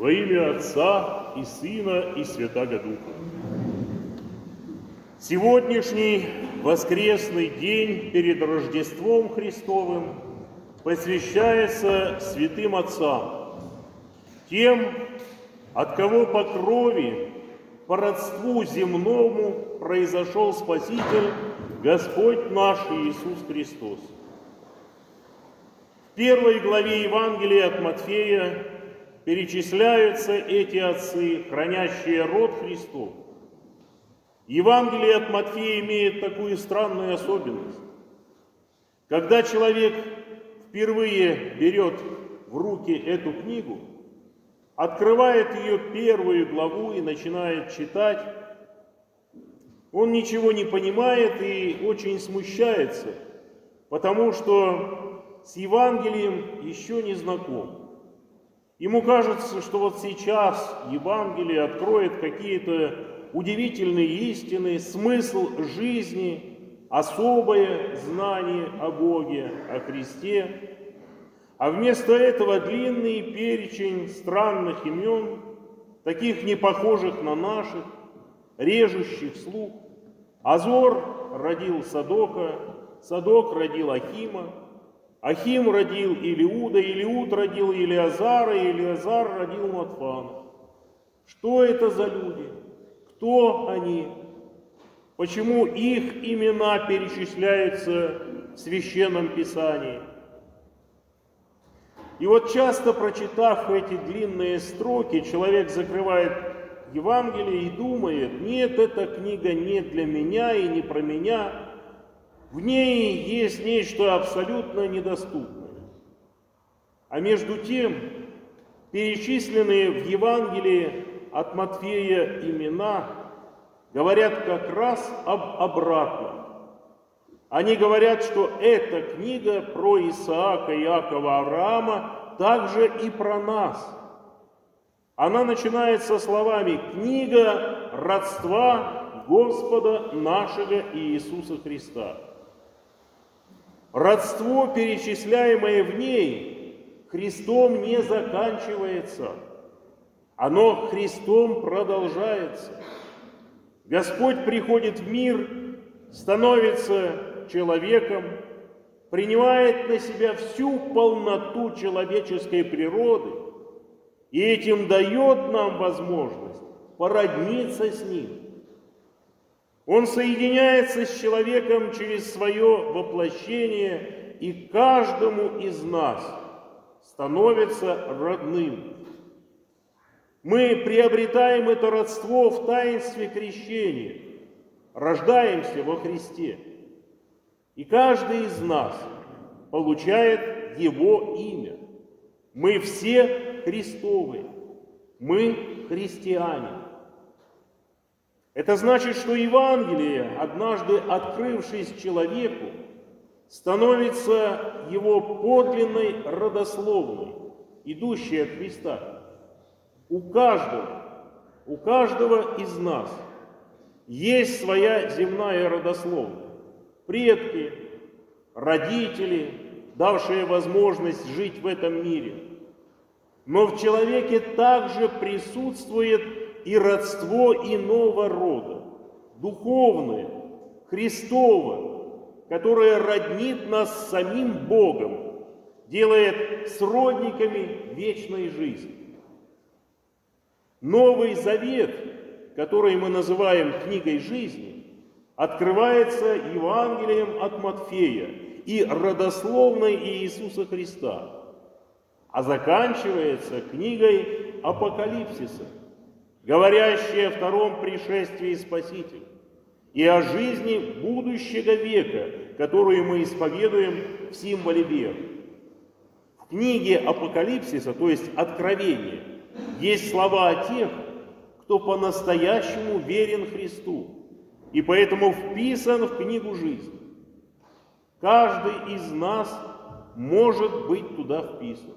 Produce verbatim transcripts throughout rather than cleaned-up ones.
Во имя Отца и Сына и Святаго Духа. Сегодняшний воскресный день перед Рождеством Христовым посвящается святым отцам, тем, от кого по крови, по родству земному произошел Спаситель, Господь наш Иисус Христос. В первой главе Евангелия от Матфея перечисляются эти отцы, хранящие род Христов. Евангелие от Матфея имеет такую странную особенность. Когда человек впервые берет в руки эту книгу, открывает ее первую главу и начинает читать, он ничего не понимает и очень смущается, потому что с Евангелием еще не знаком. Ему кажется, что вот сейчас Евангелие откроет какие-то удивительные истины, смысл жизни, особое знание о Боге, о Христе. А вместо этого длинный перечень странных имен, таких не похожих на наших, режущих слух. Азор родил Садока, Садок родил Ахима, Ахим родил Илиуда, Илиуд родил Илиазара, Илиазар родил Матфана. Что это за люди? Кто они? Почему их имена перечисляются в Священном Писании? И вот часто, прочитав эти длинные строки, человек закрывает Евангелие и думает: нет, эта книга не для меня и не про меня. В ней есть нечто абсолютно недоступное. А между тем, перечисленные в Евангелии от Матфея имена говорят как раз об обратном. Они говорят, что эта книга про Исаака, Иакова, Авраама также и про нас. Она начинается словами: «Книга родства Господа нашего Иисуса Христа». Родство, перечисляемое в ней, Христом не заканчивается. Оно Христом продолжается. Господь приходит в мир, становится человеком, принимает на себя всю полноту человеческой природы и этим дает нам возможность породниться с Ним. Он соединяется с человеком через свое воплощение и каждому из нас становится родным. Мы приобретаем это родство в таинстве крещения, рождаемся во Христе. И каждый из нас получает Его имя. Мы все Христовы, мы христиане. Это значит, что Евангелие, однажды открывшись человеку, становится его подлинной родословной, идущей от Христа. У каждого, у каждого из нас есть своя земная родословная. Предки, родители, давшие возможность жить в этом мире. Но в человеке также присутствует и родство иного рода, духовное, Христово, которое роднит нас с самим Богом, делает сродниками вечной жизни. Новый Завет, который мы называем книгой жизни, открывается Евангелием от Матфея и родословной Иисуса Христа, а заканчивается книгой Апокалипсиса, говорящей о втором пришествии Спасителя и о жизни будущего века, которую мы исповедуем в символе веры. В книге Апокалипсиса, то есть Откровения, есть слова о тех, кто по-настоящему верен Христу и поэтому вписан в книгу жизни. Каждый из нас может быть туда вписан,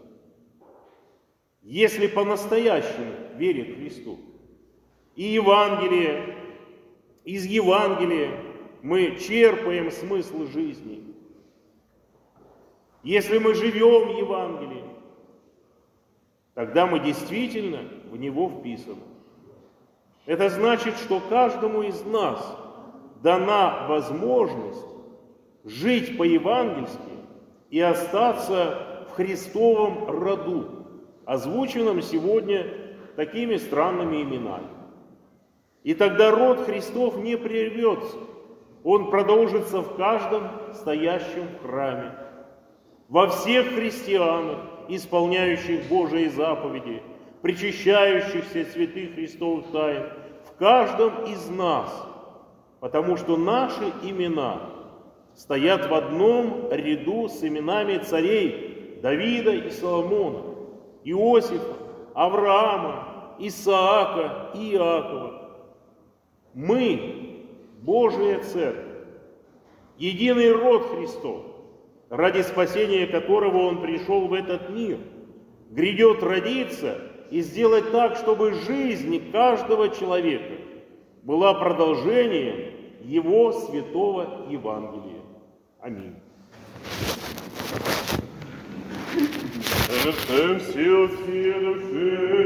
если по-настоящему верит Христу. И Евангелие, из Евангелия мы черпаем смысл жизни. Если мы живем в Евангелии, тогда мы действительно в него вписаны. Это значит, что каждому из нас дана возможность жить по-евангельски и остаться в Христовом роду, озвученном сегодня такими странными именами. И тогда род Христов не прервется, он продолжится в каждом стоящем в храме, во всех христианах, исполняющих Божии заповеди, причащающихся святых Христовых тайн, в каждом из нас, потому что наши имена стоят в одном ряду с именами царей Давида и Соломона, Иосифа, Авраама, Исаака и Иакова. Мы, Божия Церковь, единый род Христов, ради спасения которого Он пришел в этот мир, грядет родиться и сделать так, чтобы жизнь каждого человека была продолжением Его святого Евангелия. Аминь.